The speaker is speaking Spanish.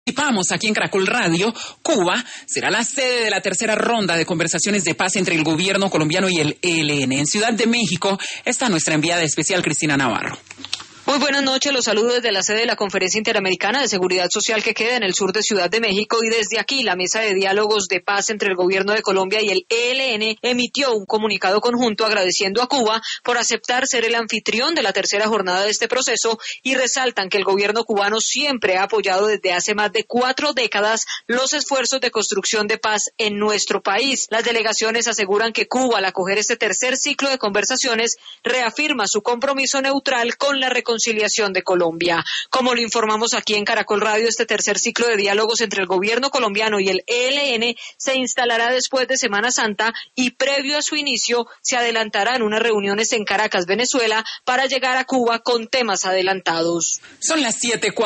Participamos aquí en Caracol Radio. Cuba será la sede de la tercera ronda de conversaciones de paz entre el gobierno colombiano y el ELN. En Ciudad de México está nuestra enviada especial Cristina Navarro. Muy buenas noches, los saludo desde la sede de la Conferencia Interamericana de Seguridad Social que queda en el sur de Ciudad de México, y desde aquí la Mesa de Diálogos de Paz entre el Gobierno de Colombia y el ELN emitió un comunicado conjunto agradeciendo a Cuba por aceptar ser el anfitrión de la tercera jornada de este proceso, y resaltan que el gobierno cubano siempre ha apoyado desde hace más de 4 décadas los esfuerzos de construcción de paz en nuestro país. Las delegaciones aseguran que Cuba, al acoger este tercer ciclo de conversaciones, reafirma su compromiso neutral con la reconciliación de Colombia. Como lo informamos aquí en Caracol Radio, este tercer ciclo de diálogos entre el gobierno colombiano y el ELN se instalará después de Semana Santa, y previo a su inicio se adelantarán unas reuniones en Caracas, Venezuela, para llegar a Cuba con temas adelantados. Son las 7:04.